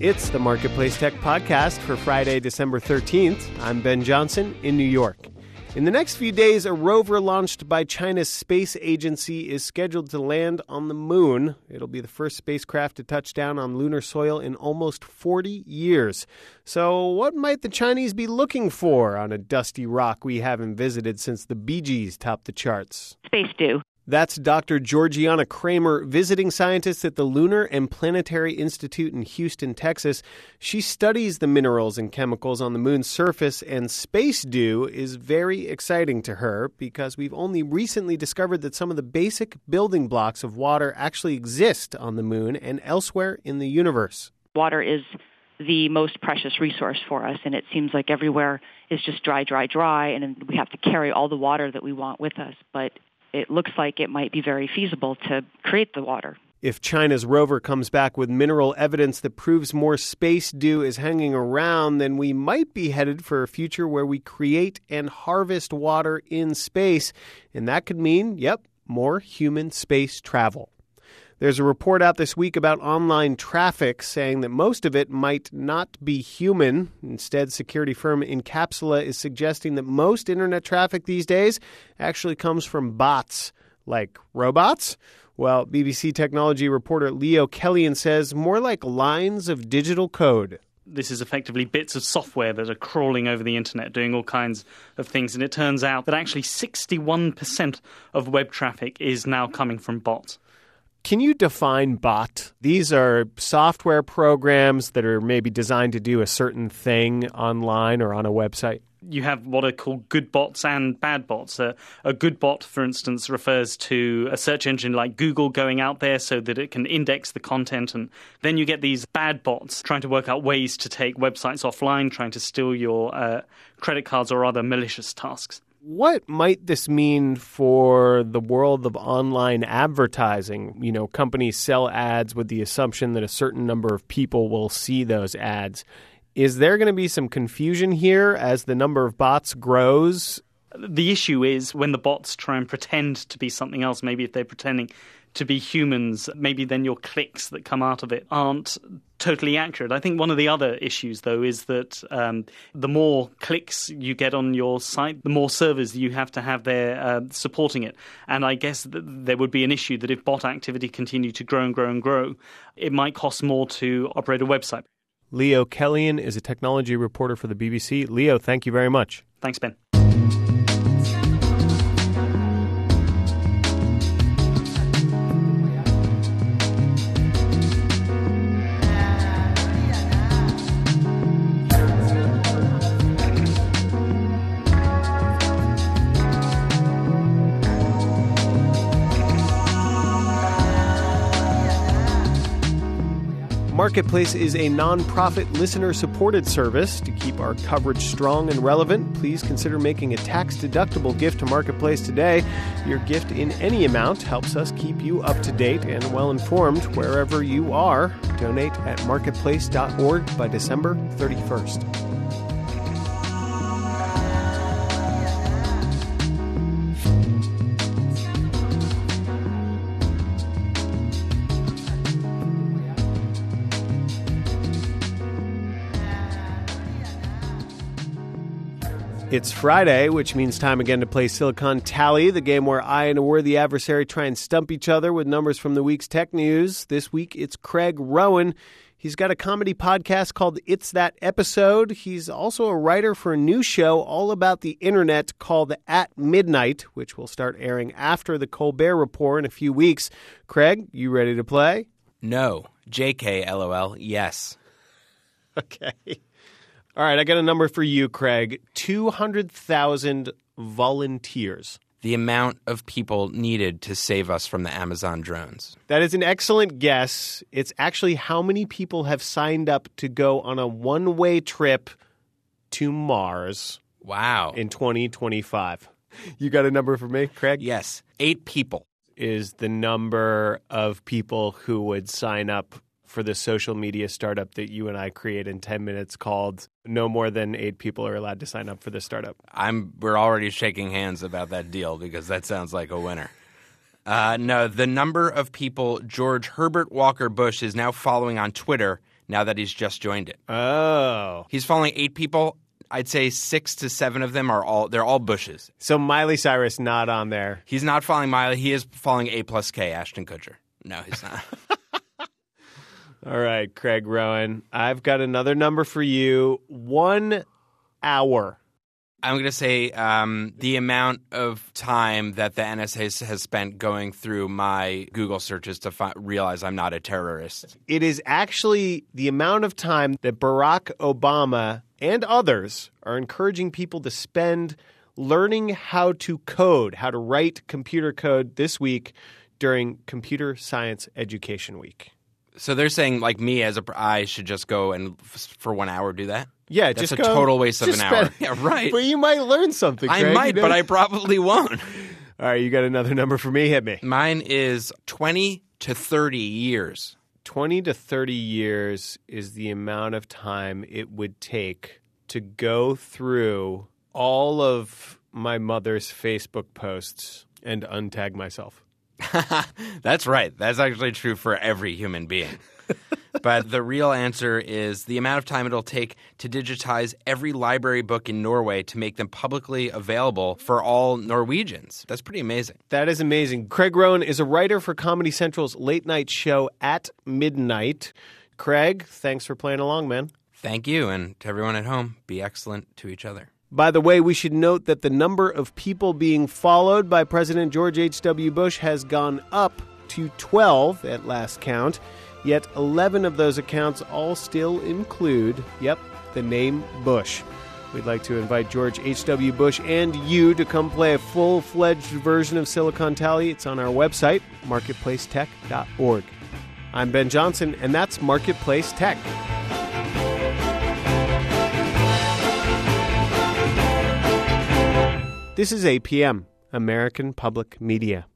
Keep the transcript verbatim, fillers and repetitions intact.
It's the Marketplace Tech Podcast for Friday, December thirteenth. I'm Ben Johnson in New York. In the next few days, a rover launched by China's space agency is scheduled to land on the moon. It'll be the first spacecraft to touch down on lunar soil in almost forty years. So what might the Chinese be looking for on a dusty rock we haven't visited since the Bee Gees topped the charts? Space dew. That's Doctor Georgiana Kramer, visiting scientist at the Lunar and Planetary Institute in Houston, Texas. She studies the minerals and chemicals on the moon's surface, and space dew is very exciting to her because we've only recently discovered that some of the basic building blocks of water actually exist on the moon and elsewhere in the universe. Water is the most precious resource for us, and it seems like everywhere is just dry, dry, dry, and we have to carry all the water that we want with us. But it looks like it might be very feasible to create the water. If China's rover comes back with mineral evidence that proves more space dew is hanging around, then we might be headed for a future where we create and harvest water in space. And that could mean, yep, more human space travel. There's a report out this week about online traffic saying that most of it might not be human. Instead, security firm Incapsula is suggesting that most internet traffic these days actually comes from bots. Like robots? Well, B B C technology reporter Leo Kellyan says more like lines of digital code. This is effectively bits of software that are crawling over the internet, doing all kinds of things. And it turns out that actually sixty-one percent of web traffic is now coming from bots. Can you define bot? These are software programs that are maybe designed to do a certain thing online or on a website. You have what are called good bots and bad bots. Uh, a good bot, for instance, refers to a search engine like Google going out there so that it can index the content. And then you get these bad bots trying to work out ways to take websites offline, trying to steal your uh, credit cards or other malicious tasks. What might this mean for the world of online advertising? You know, companies sell ads with the assumption that a certain number of people will see those ads. Is there going to be some confusion here as the number of bots grows? The issue is when the bots try and pretend to be something else, maybe if they're pretending to be humans, maybe then your clicks that come out of it aren't totally accurate. I think one of the other issues, though, is that um, the more clicks you get on your site, the more servers you have to have there uh, supporting it. And I guess th- there would be an issue that if bot activity continued to grow and grow and grow, it might cost more to operate a website. Leo Kellyan is a technology reporter for the B B C. Leo, thank you very much. Thanks, Ben. Marketplace is a nonprofit listener-supported service. To keep our coverage strong and relevant, please consider making a tax-deductible gift to Marketplace today. Your gift in any amount helps us keep you up to date and well-informed wherever you are. Donate at marketplace dot org by December thirty-first. It's Friday, which means time again to play Silicon Tally, the game where I and a worthy adversary try and stump each other with numbers from the week's tech news. This week, it's Craig Rowan. He's got a comedy podcast called It's That Episode. He's also a writer for a new show all about the internet called At Midnight, which will start airing after the Colbert Report in a few weeks. Craig, you ready to play? No. J K, LOL, yes. Okay. All right, I got a number for you, Craig. two hundred thousand volunteers. The amount of people needed to save us from the Amazon drones. That is an excellent guess. It's actually how many people have signed up to go on a one-way trip to Mars. Wow. In twenty twenty-five. You got a number for me, Craig? Yes. Eight people. Is the number of people who would sign up for the social media startup that you and I create in ten minutes called No More Than Eight People Are Allowed to Sign Up for this startup. I'm. We're already shaking hands about that deal because that sounds like a winner. Uh, no, the number of people George Herbert Walker Bush is now following on Twitter now that he's just joined it. Oh. He's following eight people. I'd say six to seven of them are all, they're all Bushes. So Miley Cyrus not on there. He's not following Miley. He is following A plus K, Ashton Kutcher. No, he's not. All right, Craig Rowan. I've got another number for you. One hour. I'm going to say um, the amount of time that the N S A has spent going through my Google searches to fi- realize I'm not a terrorist. It is actually the amount of time that Barack Obama and others are encouraging people to spend learning how to code, how to write computer code this week during Computer Science Education Week. So they're saying, like me, as a I should just go and f- for one hour do that? Yeah, That's just a go, total waste of an spend, hour. Yeah, right. But you might learn something, Craig. I might, you know? but I probably won't. All right, you got another number for me? Hit me. Mine is twenty to thirty years. twenty to thirty years is the amount of time it would take to go through all of my mother's Facebook posts and untag myself. That's right. That's actually true for every human being. But the real answer is the amount of time it'll take to digitize every library book in Norway to make them publicly available for all Norwegians. That's pretty amazing. That is amazing. Craig Rowan is a writer for Comedy Central's late night show At Midnight. Craig, thanks for playing along, man. Thank you. And to everyone at home, be excellent to each other. By the way, we should note that the number of people being followed by President George H W. Bush has gone up to twelve at last count, yet eleven of those accounts all still include, yep, the name Bush. We'd like to invite George H W. Bush and you to come play a full-fledged version of Silicon Tally. It's on our website, marketplace tech dot org. I'm Ben Johnson, and that's Marketplace Tech. This is A P M, American Public Media.